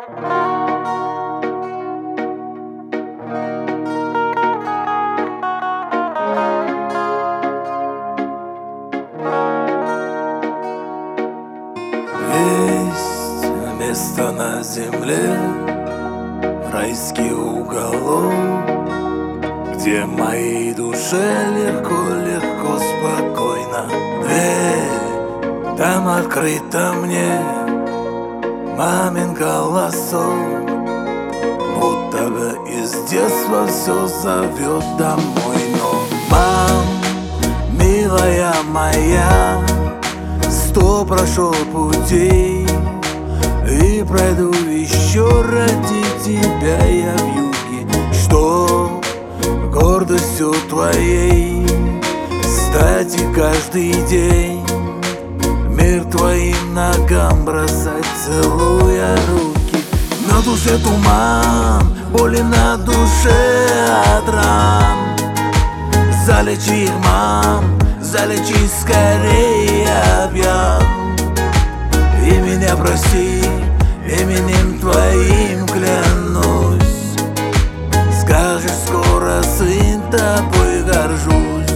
Есть место на земле, райский уголок, где моей душе легко, спокойно. Дверь там открыта мне, мамин голосок, будто бы из детства все зовет домой. Но, мам, милая моя, 100 прошел путей и пройду еще ради тебя я в юге, чтоб гордостью твоей стать и каждый день мир твоим ногам бросать, целуя руки. На душе туман, боли на душе от ран. Залечи их, мам, залечи скорее, я пьян. И меня прости, именем твоим клянусь. Скажешь скоро, сын, тобой горжусь.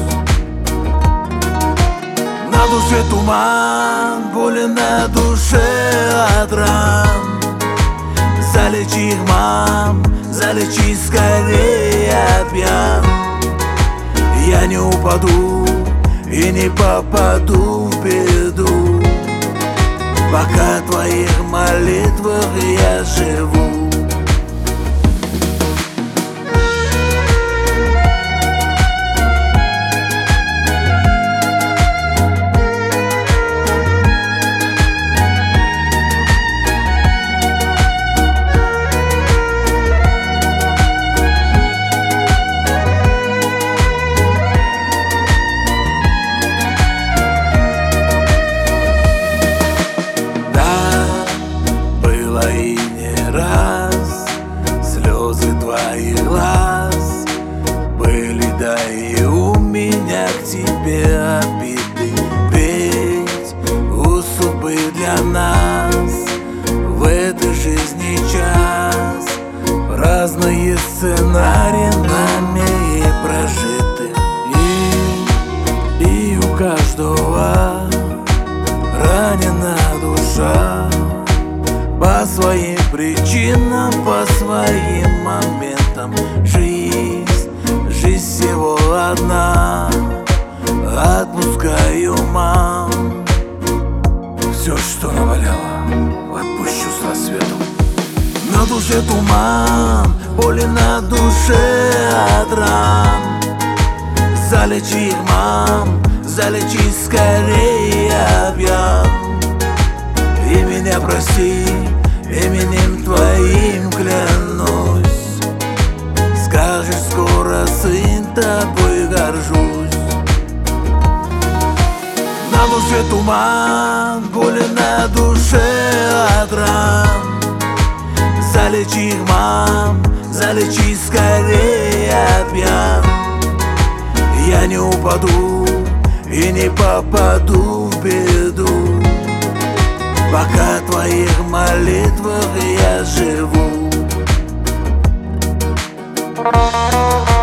На душе туман, боли на душе от ран. Залечи их, мам, залечи скорее, я пьян. Я не упаду и не попаду в беду, пока в твоих молитвах я живу. И не раз слезы твоих глаз были, да и у меня к тебе обиды. Ведь у судьбы для нас в этой жизни час, разные сценарии нами прожиты. И у каждого ранена душа по своим причинам, по своим моментам. Жизнь всего одна, отпускаю, мам. Все, что наваляло, отпущу с рассветом. На душе туман, боли на душе от ран. Залечи их, мам, залечи скорее, я пьян. И меня прости, именем твоим клянусь. Скажешь скоро, сын, тобой горжусь. На душе туман, боли на душе от ран. Залечи их, мам, залечи скорее, я пьян. Я не упаду и не попаду в беду, пока в твоих молитвах я живу.